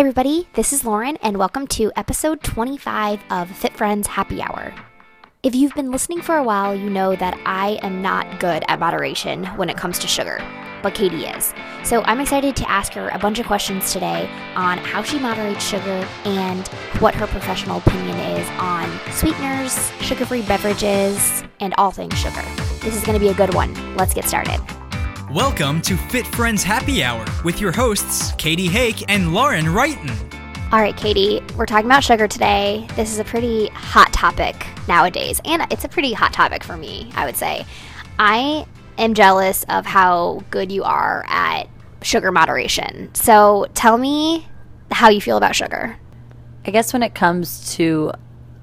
everybody, this is Lauren, and welcome to episode 25 of Fit Friends Happy Hour. If you've been listening for a while, you know that I am not good at moderation when it comes to sugar, but Katie is. So I'm excited to ask her a bunch of questions today on how she moderates sugar and what her professional opinion is on sweeteners, sugar-free beverages, and all things sugar. This is going to be a good one. Let's get started. Welcome to Fit Friends Happy Hour with your hosts, Katie Hake and Lauren Wrighton. All right, Katie, we're talking about sugar today. This is a pretty hot topic nowadays, and it's a pretty hot topic for me, I would say. I am jealous of how good you are at sugar moderation. So tell me how you feel about sugar. I guess when it comes to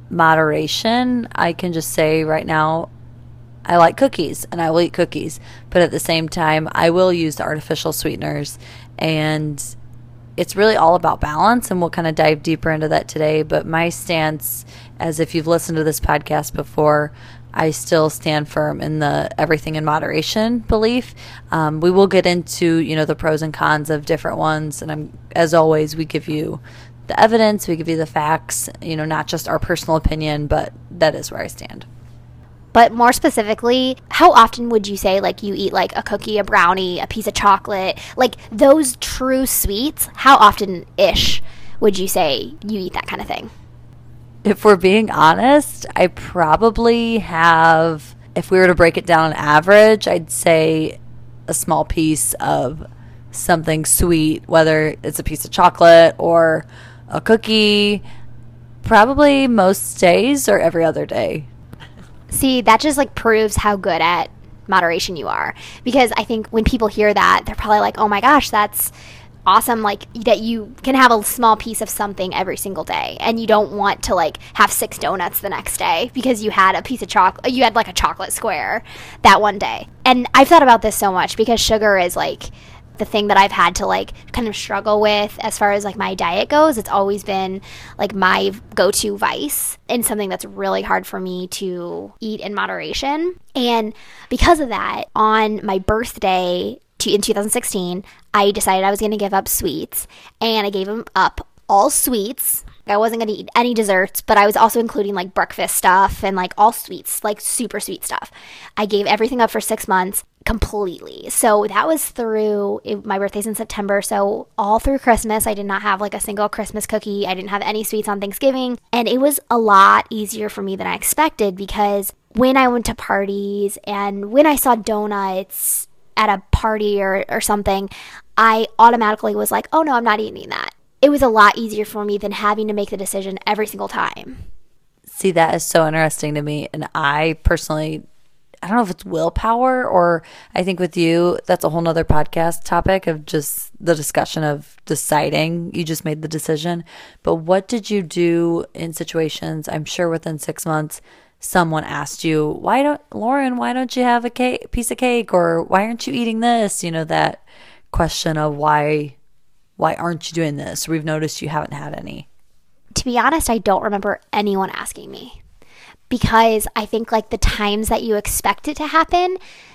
moderation, I can just say right now, I like cookies and I will eat cookies, but at the same time, I will use the artificial sweeteners, and it's really all about balance, and we'll kind of dive deeper into that today. But my stance, as if you've listened to this podcast before, I still stand firm in the everything in moderation belief. We will get into, the pros and cons of different ones, and as always, we give you the evidence, we give you the facts, not just our personal opinion, but that is where I stand. But more specifically, how often would you say you eat a cookie, a brownie, a piece of chocolate, those true sweets? How often-ish would you say you eat that kind of thing? If we're being honest, I probably have, if we were to break it down on average, I'd say a small piece of something sweet, whether it's a piece of chocolate or a cookie, probably most days or every other day. See, that just proves how good at moderation you are. Because I think when people hear that, they're probably like, oh my gosh, that's awesome. That you can have a small piece of something every single day. And you don't want to have 6 donuts the next day because you had a piece of chocolate, you had a chocolate square that one day. And I've thought about this so much because sugar is the thing that I've had to kind of struggle with as far as my diet goes. It's always been my go-to vice and something that's really hard for me to eat in moderation. And because of that, on my birthday in 2016, I decided I was going to give up sweets, and I gave up all sweets. I wasn't going to eat any desserts, but I was also including breakfast stuff and all sweets, super sweet stuff. I gave everything up for 6 months completely. So that was through, my birthday's in September, so all through Christmas, I did not have a single Christmas cookie. I didn't have any sweets on Thanksgiving, and it was a lot easier for me than I expected, because when I went to parties and when I saw donuts at a party or something, I automatically was like, oh no, I'm not eating that. It was a lot easier for me than having to make the decision every single time. See, that is so interesting to me. And I personally, I don't know if it's willpower, or I think with you, that's a whole nother podcast topic of just the discussion of deciding. You just made the decision. But what did you do in situations, I'm sure within 6 months, someone asked you, Lauren, why don't you have a piece of cake? Or why aren't you eating this? That question of why aren't you doing this? We've noticed you haven't had any. To be honest, I don't remember anyone asking me, because I think the times that you expect it to happen,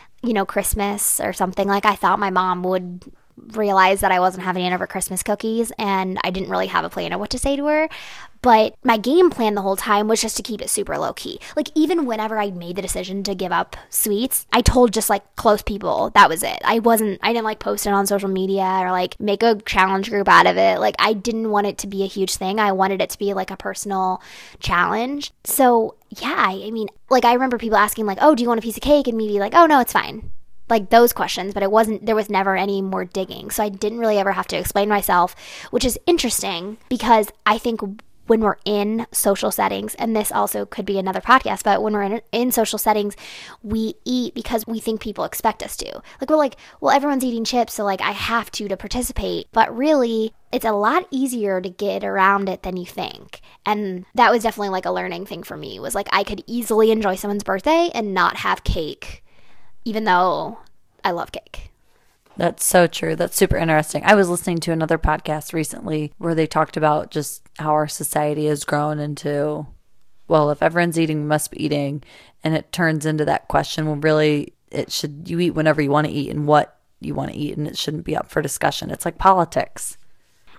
Christmas or something, I thought my mom would realize that I wasn't having any of her Christmas cookies, and I didn't really have a plan of what to say to her. But my game plan the whole time was just to keep it super low key. Even whenever I made the decision to give up sweets, I told just close people that was it. I didn't post it on social media or make a challenge group out of it. I didn't want it to be a huge thing. I wanted it to be a personal challenge. So yeah, I mean, I remember people asking oh, do you want a piece of cake? And me be oh no, it's fine. Those questions, but there was never any more digging. So I didn't really ever have to explain myself, which is interesting, because I think when we're in social settings, and this also could be another podcast, but when we're in social settings, we eat because we think people expect us to. We're well, everyone's eating chips, so I have to participate. But really, it's a lot easier to get around it than you think. And that was definitely a learning thing for me, was I could easily enjoy someone's birthday and not have cake, even though I love cake. That's so true. That's super interesting. I was listening to another podcast recently where they talked about just how our society has grown into, well, if everyone's eating, we must be eating. And it turns into that question, well, really, you eat whenever you want to eat and what you want to eat, and it shouldn't be up for discussion. It's like politics.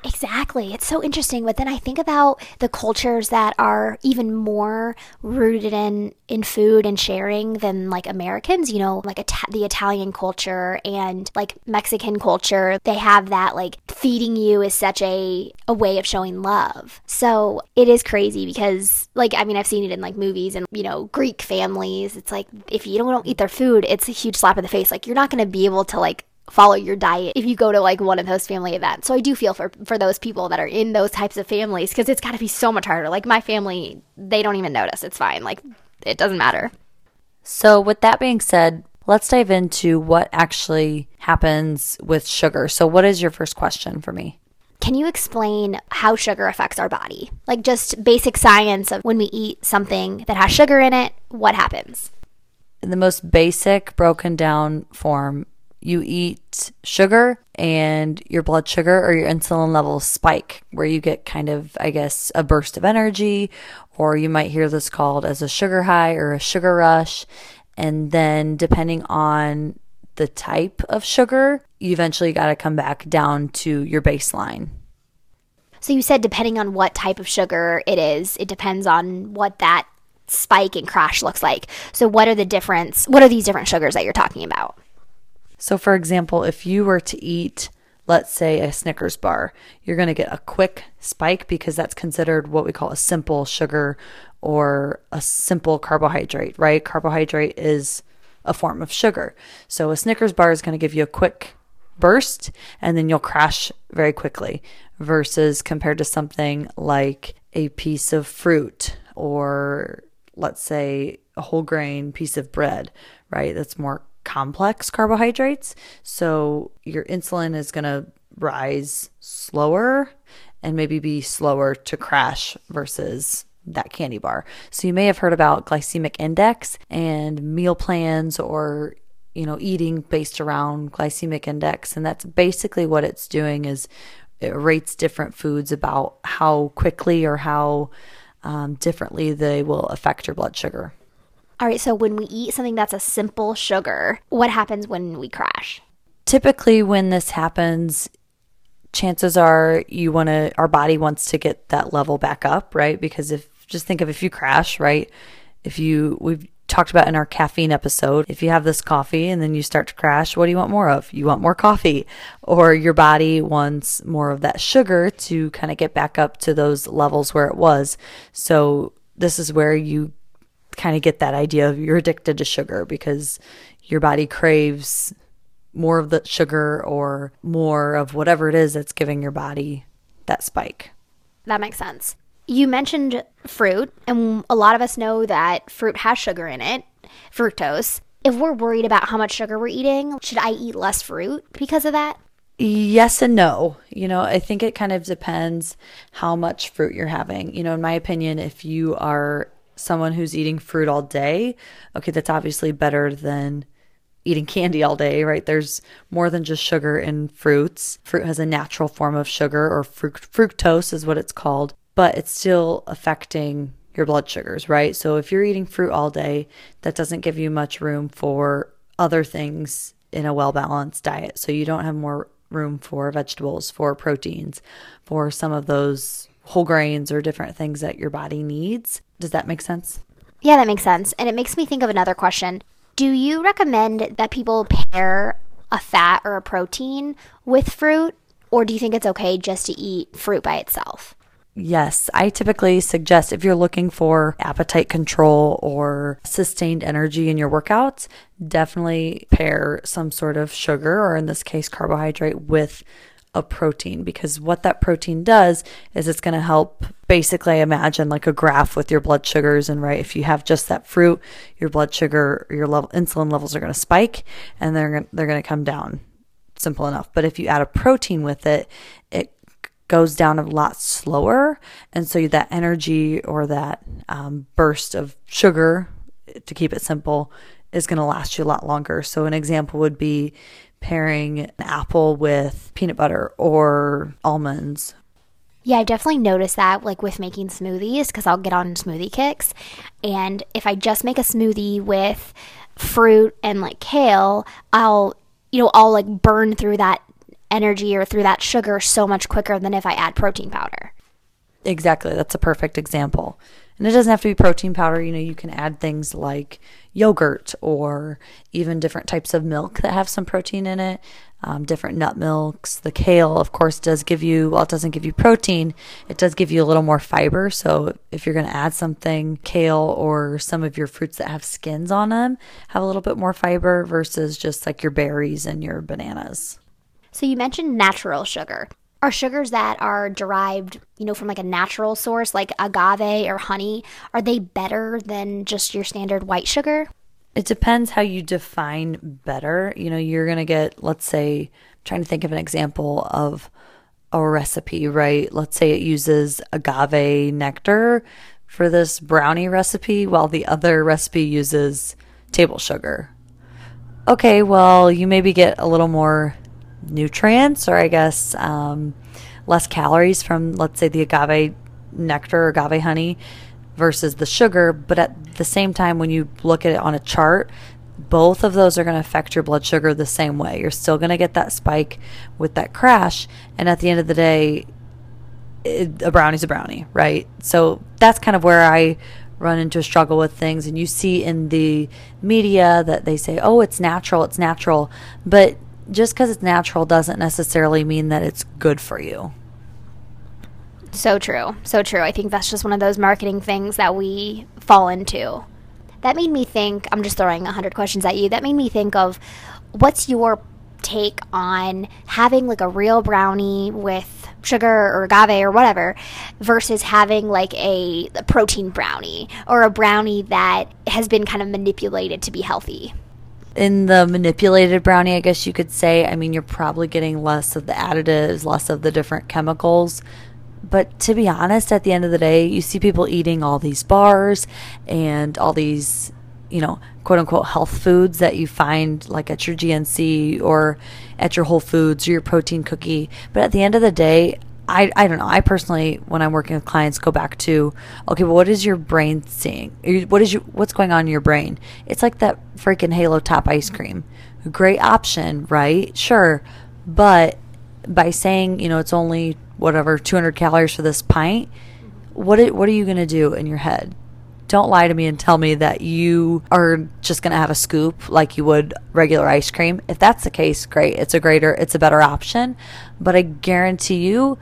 Exactly. It's so interesting. But then I think about the cultures that are even more rooted in food and sharing than like Americans, you know, like the Italian culture and like Mexican culture. They have that like feeding you is such a way of showing love. So it is crazy because like, I mean, I've seen it in like movies and, you know, Greek families. It's like if you don't eat their food, it's a huge slap in the face. Like you're not going to be able to like follow your diet if you go to like one of those family events. So I do feel for those people that are in those types of families because it's got to be so much harder. Like my family, they don't even notice. It's fine. Like it doesn't matter. So with that being said, let's dive into what actually happens with sugar. So what is your first question for me? Can you explain how sugar affects our body? Like just basic science of when we eat something that has sugar in it, what happens? In the most basic broken down form, you eat sugar and your blood sugar or your insulin levels spike, where you get kind of, I guess, a burst of energy, or you might hear this called as a sugar high or a sugar rush. And then depending on the type of sugar, you eventually got to come back down to your baseline. So you said depending on what type of sugar it is, it depends on what that spike and crash looks like. So what are these different sugars that you're talking about? So for example, if you were to eat, let's say, a Snickers bar, you're going to get a quick spike because that's considered what we call a simple sugar or a simple carbohydrate, right? Carbohydrate is a form of sugar. So a Snickers bar is going to give you a quick burst and then you'll crash very quickly versus compared to something like a piece of fruit or let's say a whole grain piece of bread, right? That's more complex carbohydrates. So your insulin is going to rise slower and maybe be slower to crash versus that candy bar. So you may have heard about glycemic index and meal plans or, you know, eating based around glycemic index. And that's basically what it's doing is it rates different foods about how quickly or how differently they will affect your blood sugar. All right, so when we eat something that's a simple sugar, what happens when we crash? Typically when this happens, chances are our body wants to get that level back up, right? Because just think of if you crash, right? We've talked about in our caffeine episode, if you have this coffee and then you start to crash, what do you want more of? You want more coffee, or your body wants more of that sugar to kind of get back up to those levels where it was. So this is where you kind of get that idea of you're addicted to sugar because your body craves more of the sugar or more of whatever it is that's giving your body that spike. That makes sense. You mentioned fruit, and a lot of us know that fruit has sugar in it, fructose. If we're worried about how much sugar we're eating, should I eat less fruit because of that? Yes and no. You know, I think it kind of depends how much fruit you're having. You know, in my opinion, if you are someone who's eating fruit all day, okay, that's obviously better than eating candy all day, right? There's more than just sugar in fruits. Fruit has a natural form of sugar, or fructose is what it's called, but it's still affecting your blood sugars, right? So if you're eating fruit all day, that doesn't give you much room for other things in a well-balanced diet. So you don't have more room for vegetables, for proteins, for some of those whole grains or different things that your body needs. Does that make sense? Yeah, that makes sense. And it makes me think of another question. Do you recommend that people pair a fat or a protein with fruit, or do you think it's okay just to eat fruit by itself? Yes, I typically suggest if you're looking for appetite control or sustained energy in your workouts, definitely pair some sort of sugar, or in this case carbohydrate, with a protein, because what that protein does is it's going to help basically imagine like a graph with your blood sugars. And right, if you have just that fruit, your blood sugar, your insulin levels are going to spike and they're going to come down. Simple enough. But if you add a protein with it, it goes down a lot slower. And so that energy or that burst of sugar, to keep it simple, is going to last you a lot longer. So an example would be pairing an apple with peanut butter or almonds. Yeah, I definitely noticed that like with making smoothies, because I'll get on smoothie kicks. And if I just make a smoothie with fruit and like kale, I'll like burn through that energy or through that sugar so much quicker than if I add protein powder. Exactly. That's a perfect example. And it doesn't have to be protein powder. You can add things like yogurt or even different types of milk that have some protein in it, different nut milks. The kale, of course, does give you, while it doesn't give you protein, it does give you a little more fiber. So if you're going to add something, kale or some of your fruits that have skins on them have a little bit more fiber versus just like your berries and your bananas. So you mentioned natural sugar. Are sugars that are derived, from like a natural source, like agave or honey, are they better than just your standard white sugar? It depends how you define better. You're going to get, let's say, I'm trying to think of an example of a recipe, right? Let's say it uses agave nectar for this brownie recipe, while the other recipe uses table sugar. Okay, well, you maybe get a little more nutrients, or I guess less calories from, let's say, the agave nectar or agave honey versus the sugar. But at the same time, when you look at it on a chart, both of those are going to affect your blood sugar the same way. You're still going to get that spike with that crash, and at the end of the day, a brownie's a brownie, right? So that's kind of where I run into a struggle with things. And you see in the media that they say, oh, it's natural, but just because it's natural doesn't necessarily mean that it's good for you. So true. So true. I think that's just one of those marketing things that we fall into. That made me think, I'm just throwing 100 questions at you. That made me think of, what's your take on having like a real brownie with sugar or agave or whatever versus having like a protein brownie or a brownie that has been kind of manipulated to be healthy? In the manipulated brownie, I guess you could say, you're probably getting less of the additives, less of the different chemicals. But to be honest, at the end of the day, you see people eating all these bars and all these, quote unquote health foods that you find like at your GNC or at your Whole Foods or your protein cookie. But at the end of the day, I don't know. I personally, when I'm working with clients, go back to, okay, well, what is your brain seeing? What's going on in your brain? It's like that freaking Halo Top ice cream. Great option, right? Sure. But by saying, it's only whatever, 200 calories for this pint, what are you going to do in your head? Don't lie to me and tell me that you are just going to have a scoop like you would regular ice cream. If that's the case, great. It's a better option. But I guarantee you,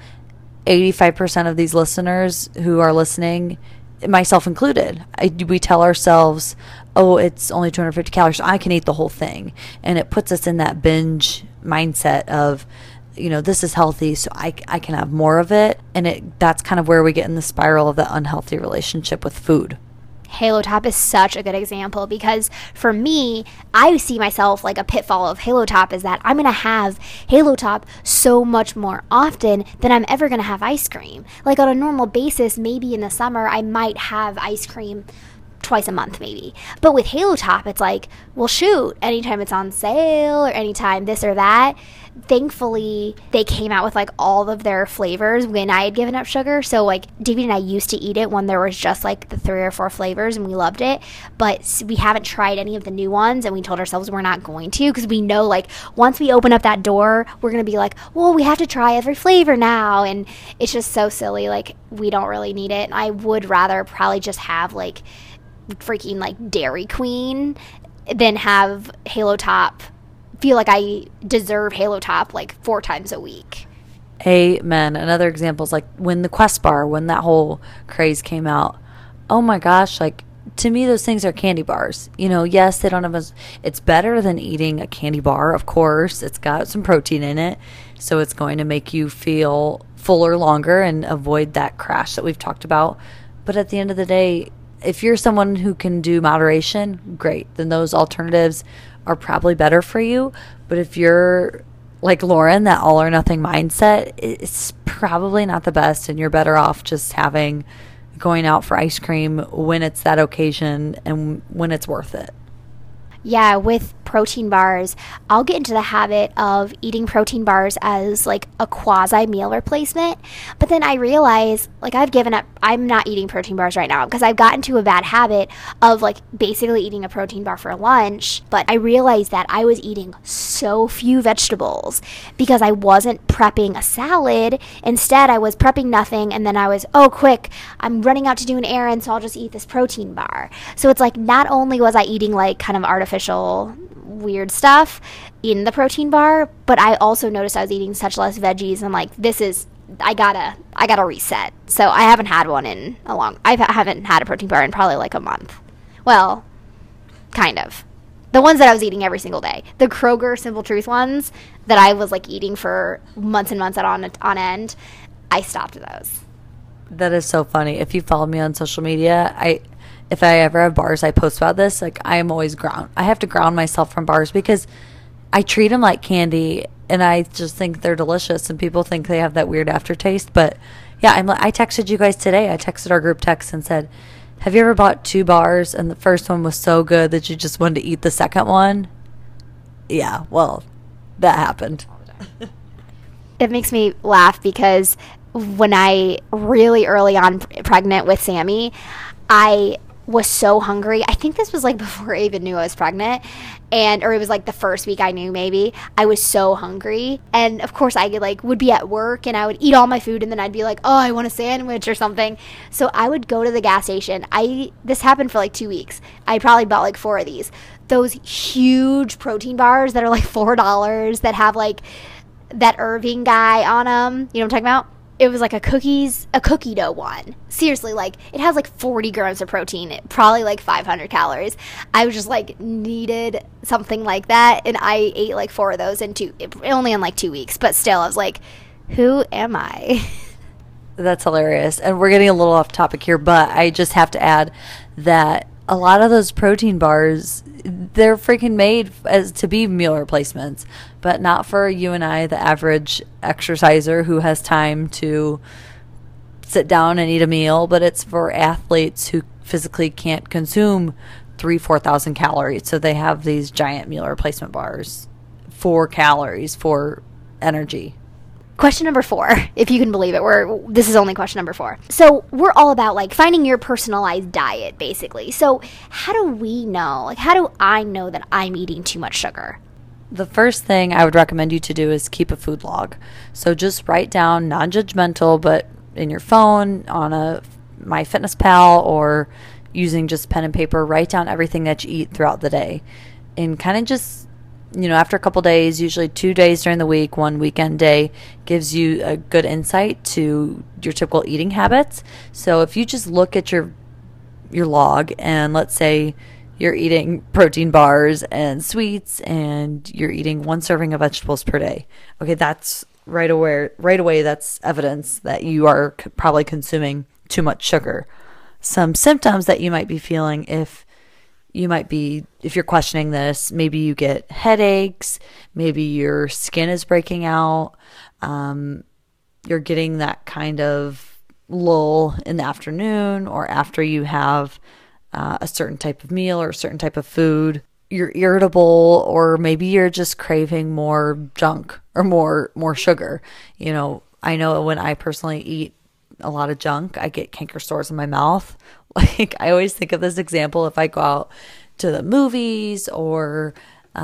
85% of these listeners who are listening, myself included, we tell ourselves, oh, it's only 250 calories, so I can eat the whole thing. And it puts us in that binge mindset of, this is healthy, so I can have more of it. And that's kind of where we get in the spiral of that unhealthy relationship with food. Halo Top is such a good example because for me, I see myself like a pitfall of Halo Top is that I'm going to have Halo Top so much more often than I'm ever going to have ice cream. Like on a normal basis, maybe in the summer, I might have ice cream twice a month maybe. But with Halo Top, it's like, well, shoot, anytime it's on sale or anytime this or that. Thankfully, they came out with like all of their flavors when I had given up sugar. So like David and I used to eat it when there was just like the 3 or 4 flavors and we loved it. But we haven't tried any of the new ones and we told ourselves we're not going to because we know like once we open up that door, we're going to be like, well, we have to try every flavor now. And it's just so silly. Like we don't really need it. I would rather probably just have like freaking like Dairy Queen than have Halo Top. Feel like I deserve Halo Top like 4 times a week. Amen. Another example is like when the Quest bar, when that whole craze came out. Oh my gosh, like to me those things are candy bars. Yes, they don't have it's better than eating a candy bar, of course. It's got some protein in it, so it's going to make you feel fuller longer and avoid that crash that we've talked about. But at the end of the day, if you're someone who can do moderation, great. Then those alternatives are probably better for you. But if you're like Lauren, that all or nothing mindset, it's probably not the best, and you're better off just going out for ice cream when it's that occasion and when it's worth it. Yeah, with protein bars, I'll get into the habit of eating protein bars as like a quasi meal replacement. But then I realize, like, I've given up, I'm not eating protein bars right now because I've gotten to a bad habit of like basically eating a protein bar for lunch. But I realized that I was eating so few vegetables because I wasn't prepping a salad. Instead, I was prepping nothing, and then I was, oh, quick, I'm running out to do an errand, so I'll just eat this protein bar. So it's like not only was I eating like kind of artificial weird stuff in the protein bar, but I also noticed I was eating such less veggies, and like, this is, I gotta reset. So I haven't had one in a long, I haven't had a protein bar in probably like a month. Well, kind of. The ones that I was eating every single day, the Kroger Simple Truth ones that I was like eating for months and months on end, I stopped those. That is so funny. If you follow me on social media, if I ever have bars, I post about this. Like, I am always I have to ground myself from bars because I treat them like candy, and I just think they're delicious, and people think they have that weird aftertaste. But yeah, I texted you guys today. I texted our group text and said, have you ever bought 2 bars and the first one was so good that you just wanted to eat the second one? Yeah, well, that happened. It makes me laugh because when I really early on pregnant with Sammy, I was so hungry. I think this was like before I even knew I was pregnant, or it was like the first week I knew, maybe. I was so hungry, and of course I would be at work and I would eat all my food, and then I'd be like, oh, I want a sandwich or something. So I would go to the gas station. This happened for like 2 weeks. I probably bought like 4 of these. Those huge protein bars that are like $4 that have like that Irving guy on them. You know what I'm talking about? It was like a cookie dough one. Seriously, like, it has like 40 grams of protein, probably like 500 calories. I was just like, needed something like that, and I ate like 4 of those only in like 2 weeks. But still, I was like, who am I? That's hilarious. And we're getting a little off topic here, but I just have to add that a lot of those protein bars, they're freaking made to be meal replacements, but not for you and I, the average exerciser who has time to sit down and eat a meal, but it's for athletes who physically can't consume 4,000 calories. So they have these giant meal replacement bars, 4 calories for energy. Question number 4, if you can believe it. This is only question number 4. So we're all about like finding your personalized diet, basically. So how do we know? Like, how do I know that I'm eating too much sugar? The first thing I would recommend you to do is keep a food log. So just write down, non-judgmental, but in your phone, on a MyFitnessPal, or using just pen and paper, write down everything that you eat throughout the day. And kind of just, after a couple days, usually 2 days during the week, 1 weekend day, gives you a good insight to your typical eating habits. So if you just look at your log, and let's say you're eating protein bars and sweets, and you're eating 1 serving of vegetables per day. Okay, that's right away, that's evidence that you are probably consuming too much sugar. Some symptoms that you might be feeling if you're questioning this, maybe you get headaches, maybe your skin is breaking out, you're getting that kind of lull in the afternoon or after you have a certain type of meal or a certain type of food. You're irritable, or maybe you're just craving more junk or more sugar. I know when I personally eat a lot of junk, I get canker sores in my mouth. Like, I always think of this example if I go out to the movies, or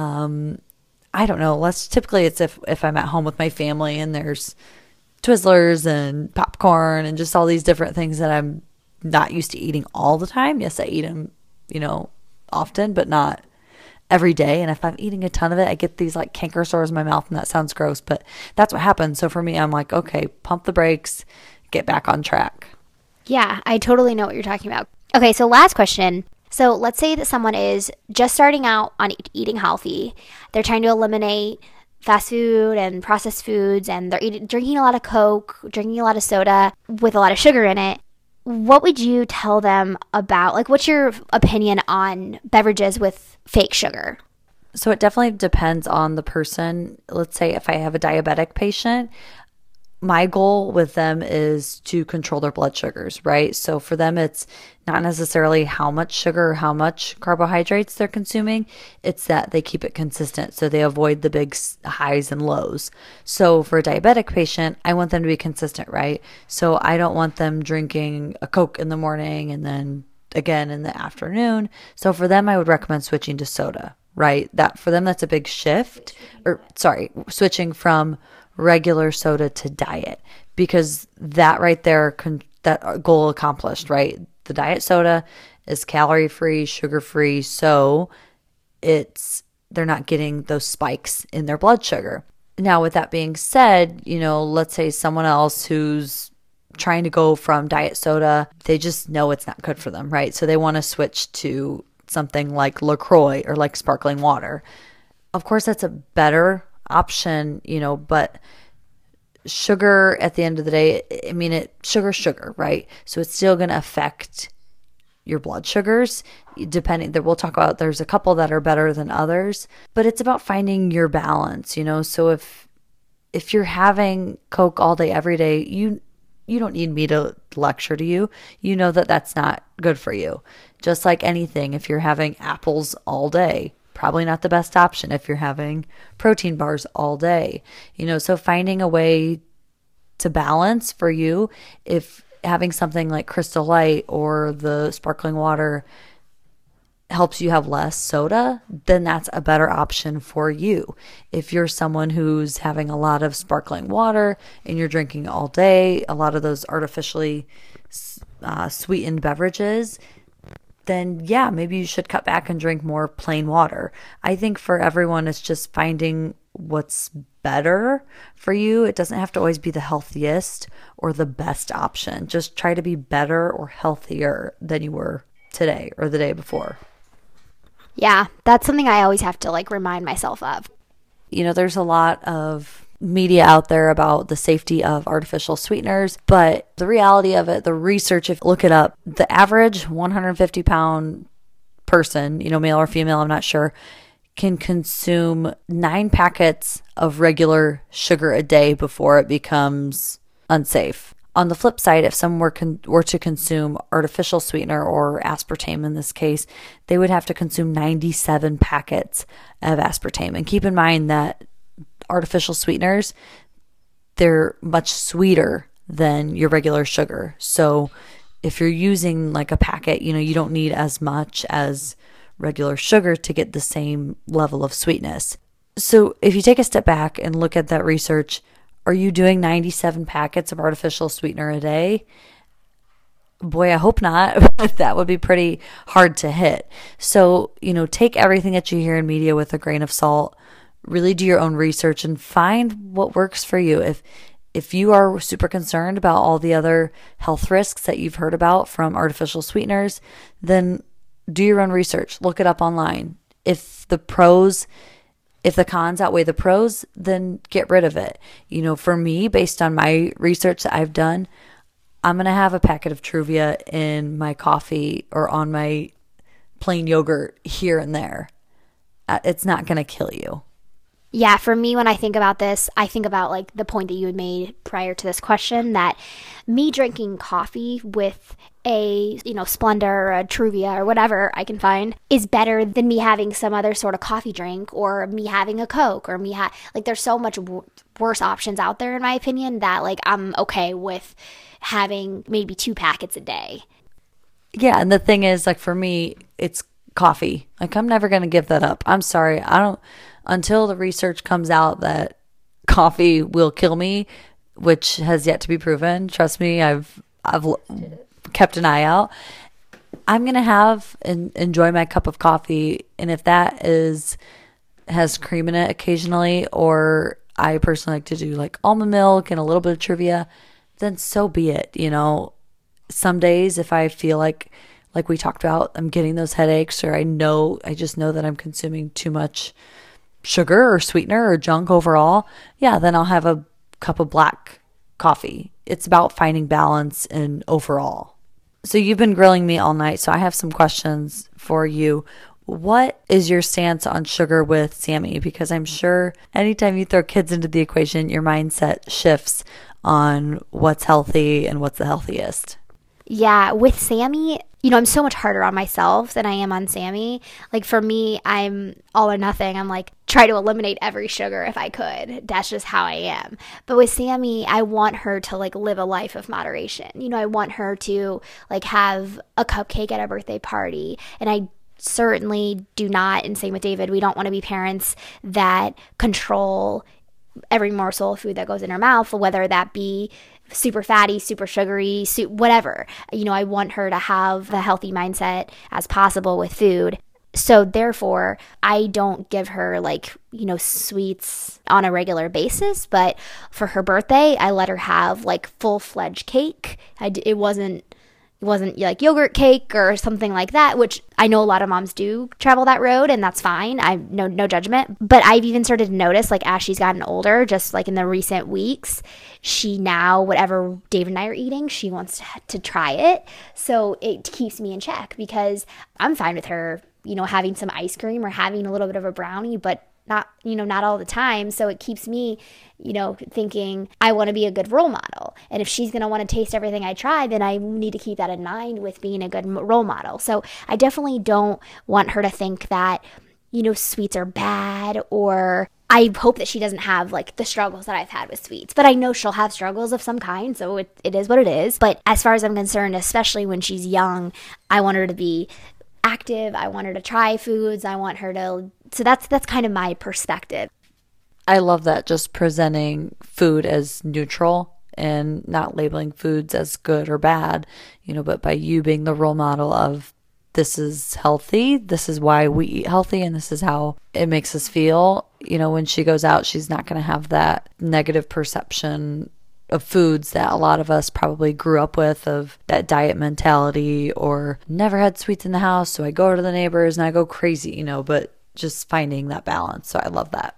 I don't know, typically it's if I'm at home with my family and there's Twizzlers and popcorn and just all these different things that I'm not used to eating all the time. Yes, I eat them, often, but not every day. And if I'm eating a ton of it, I get these like canker sores in my mouth, and that sounds gross, but that's what happens. So for me, I'm like, okay, pump the brakes, get back on track. Yeah, I totally know what you're talking about. Okay, so last question. So let's say that someone is just starting out on eating healthy. They're trying to eliminate fast food and processed foods, and they're drinking a lot of Coke, drinking a lot of soda with a lot of sugar in it. What would you tell them about, like, what's your opinion on beverages with fake sugar? So it definitely depends on the person. Let's say if I have a diabetic patient, my goal with them is to control their blood sugars, right? So for them, it's not necessarily how much sugar or how much carbohydrates they're consuming. It's that they keep it consistent so they avoid the big highs and lows. So for a diabetic patient, I want them to be consistent, right? So I don't want them drinking a Coke in the morning and then again in the afternoon. So for them, I would recommend switching to soda, right? That for them, that's a big shift. Or sorry, switching from regular soda to diet, because that right there, that goal accomplished, right? The diet soda is calorie free, sugar free, so they're not getting those spikes in their blood sugar. Now, with that being said, let's say someone else who's trying to go from diet soda, they just know it's not good for them, right? So they want to switch to something like LaCroix or like sparkling water. Of course, that's a better option, but sugar at the end of the day, I mean, sugar, right? So it's still going to affect your blood sugars, depending. We'll talk about, there's a couple that are better than others, but it's about finding your balance, So if you're having Coke all day, every day, you don't need me to lecture to you. You know that that's not good for you. Just like anything, if you're having apples all day, probably not the best option if you're having protein bars all day. So finding a way to balance for you, if having something like Crystal Light or the sparkling water helps you have less soda, then that's a better option for you. If you're someone who's having a lot of sparkling water and you're drinking all day, a lot of those artificially sweetened beverages, then yeah, maybe you should cut back and drink more plain water. I think for everyone, it's just finding what's better for you. It doesn't have to always be the healthiest or the best option. Just try to be better or healthier than you were today or the day before. Yeah, that's something I always have to remind myself of. There's a lot of media out there about the safety of artificial sweeteners, but the reality of it, the research, if you look it up, the average 150-pound person, male or female, I'm not sure, can consume 9 packets of regular sugar a day before it becomes unsafe. On the flip side, if someone were to consume artificial sweetener or aspartame in this case, they would have to consume 97 packets of aspartame. And keep in mind that artificial sweeteners, they're much sweeter than your regular sugar. So if you're using a packet, you don't need as much as regular sugar to get the same level of sweetness. So if you take a step back and look at that research, are you doing 97 packets of artificial sweetener a day? Boy, I hope not. That would be pretty hard to hit. So, take everything that you hear in media with a grain of salt. Really do your own research and find what works for you. If you are super concerned about all the other health risks that you've heard about from artificial sweeteners, then do your own research. Look it up online. If the cons outweigh the pros, then get rid of it. For me, based on my research that I've done, I'm going to have a packet of Truvia in my coffee or on my plain yogurt here and there. It's not going to kill you. Yeah, for me, when I think about this, I think about the point that you had made prior to this question, that me drinking coffee with a, Splenda or a Truvia or whatever I can find is better than me having some other sort of coffee drink, or me having a Coke, or there's so much worse options out there, in my opinion, that I'm okay with having maybe 2 packets a day. Yeah, and the thing is, for me, it's coffee. I'm never going to give that up. I'm sorry. Until the research comes out that coffee will kill me, which has yet to be proven. Trust me, I've kept an eye out. I'm going to have and enjoy my cup of coffee. And if that has cream in it occasionally, or I personally like to do almond milk and a little bit of Truvia, then so be it. Some days if I feel like we talked about, I'm getting those headaches, or I just know that I'm consuming too much sugar or sweetener or junk overall, then I'll have a cup of black coffee. It's about finding balance and overall. So you've been grilling me all night, so I have some questions for you. what is your stance on sugar with Sammy? Because I'm sure anytime you throw kids into the equation, your mindset shifts on what's healthy and what's the healthiest. Yeah, with Sammy, I'm so much harder on myself than I am on Sammy. Like for me, I'm all or nothing. I'm like, try to eliminate every sugar if I could. That's just how I am. But with Sammy, I want her to like live a life of moderation. I want her to like have a cupcake at a birthday party. And I certainly do not, and same with David, we don't want to be parents that control every morsel of food that goes in her mouth, whether that be super fatty, super sugary, whatever. I want her to have the healthy mindset as possible with food. So therefore, I don't give her like, sweets on a regular basis, but for her birthday, I let her have like full-fledged cake. It wasn't like yogurt cake or something like that, which I know a lot of moms do travel that road, and that's fine. I no judgment. But I've even started to notice, like as she's gotten older, just like in the recent weeks, she now, whatever David and I are eating, she wants to try it. So it keeps me in check because I'm fine with her, having some ice cream or having a little bit of a brownie, but not all the time. So it keeps me, thinking I want to be a good role model. And if she's going to want to taste everything I try, then I need to keep that in mind with being a good role model. So I definitely don't want her to think that, sweets are bad, or I hope that she doesn't have like the struggles that I've had with sweets, but I know she'll have struggles of some kind. So it is what it is. But as far as I'm concerned, especially when she's young, I want her to be active. I want her to try foods. I want her to, so that's kind of my perspective. I love that, just presenting food as neutral and not labeling foods as good or bad, but by you being the role model of this is healthy, this is why we eat healthy, and this is how it makes us feel. When she goes out, she's not going to have that negative perception of foods that a lot of us probably grew up with, of that diet mentality, or never had sweets in the house, so I go to the neighbors and I go crazy, but just finding that balance. So I love that.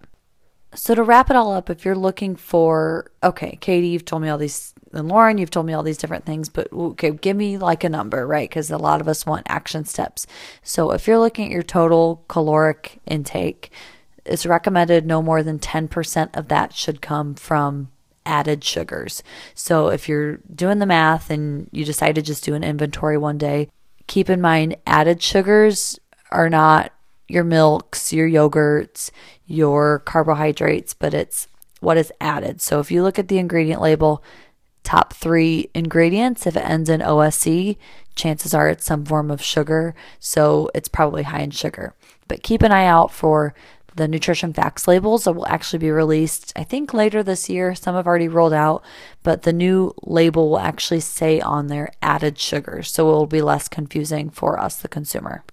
So to wrap it all up, if you're looking for, okay, Katie, you've told me all these, and Lauren, you've told me all these different things, but okay, give me like a number, right? Because a lot of us want action steps. So if you're looking at your total caloric intake, it's recommended no more than 10% of that should come from added sugars. So if you're doing the math and you decide to just do an inventory one day, keep in mind added sugars are not your milks, your yogurts, your carbohydrates, but it's what is added. So if you look at the ingredient label, top 3 ingredients, if it ends in OSC, chances are it's some form of sugar. So it's probably high in sugar. But keep an eye out for the nutrition facts labels that will actually be released, I think, later this year. Some have already rolled out, but the new label will actually say on there added sugar. So it will be less confusing for us, the consumer.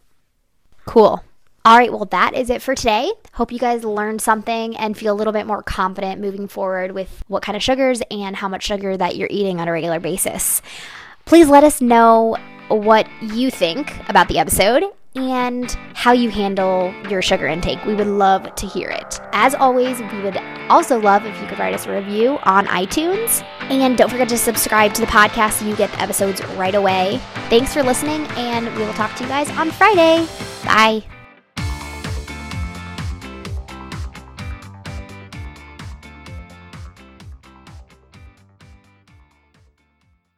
Cool. All right, well, that is it for today. Hope you guys learned something and feel a little bit more confident moving forward with what kind of sugars and how much sugar that you're eating on a regular basis. Please let us know what you think about the episode and how you handle your sugar intake. We would love to hear it. As always, we would also love if you could write us a review on iTunes. And don't forget to subscribe to the podcast so you get the episodes right away. Thanks for listening, and we will talk to you guys on Friday. Bye.